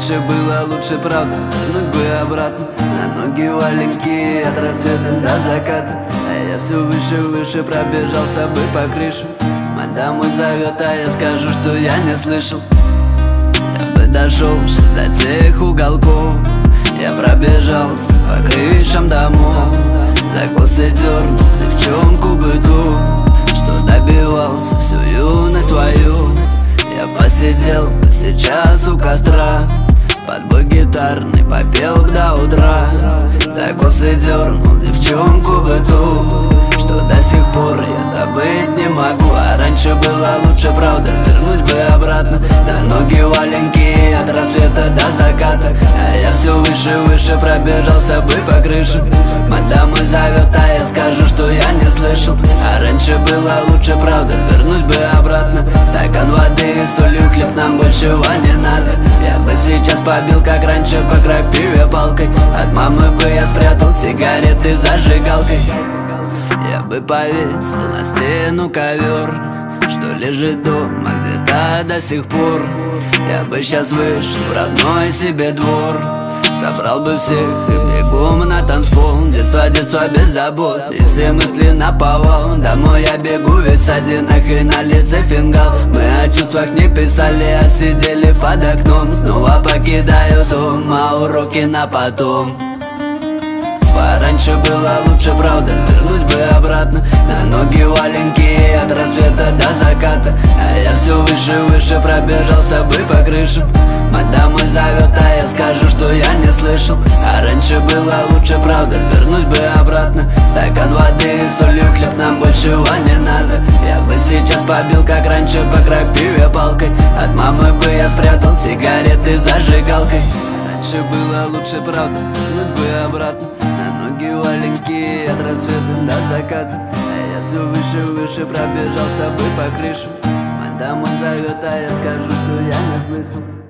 раньше было лучше, правда, вернуть бы обратно. На ноги валенки от рассвета до заката, а я все выше, выше пробежался бы по крыше. Мать домой зовет, а я скажу, что я не слышал. Я бы дошел до тех уголков, я пробежался по крышам домов, за косы дернул девчонку бы ту, что добивался всю юность свою. Я посидел бы сейчас у костра, под бой гитарный попел б до утра, за косы дернул девчонку бы ту, что до сих пор я забыть не могу. А раньше было лучше, правда, вернуть бы обратно. На ноги валенки от рассвета до заката, а я все выше, выше пробежался бы по крыше. Мать домой зовет, а я скажу, что я не слышал. А раньше было лучше, правда, вернуть бы обратно. Стакан воды и солью хлеб, нам большего не надо. Я бы сейчас побил, как раньше, по крапиве палкой. От мамы бы я спрятал сигареты зажигалкой. Я бы повесил на стену ковер, что лежит дома где-то до сих пор. Я бы сейчас вышел в родной себе двор, собрал бы всех и бегом на танцпол. Детство, детство без забот, и все мысли наповал. Домой я бегу весь в садинах и на лице фингал. Мы о чувствах не писали, а сидели под окном. Снова покидаю дом, а уроки на потом. Раньше было лучше, правда, вернуть бы обратно. На ноги валенки от рассвета до заката, а я все выше, выше пробежался бы по крышам. Мать домой зовет, а я скажу, что я не слышал. А раньше было лучше, правда, вернуть бы обратно. Стакан воды и солью хлеб, нам большего не надо. Я бы сейчас побил, как раньше, по крапиве палкой. От мамы бы я спрятал сигареты зажигалкой. Раньше было лучше, правда, вернуть бы обратно. На ноги валенки от рассвета до заката, а я все выше, выше пробежался бы по крыше. Мать домой зовет, а я скажу, что я не слышал.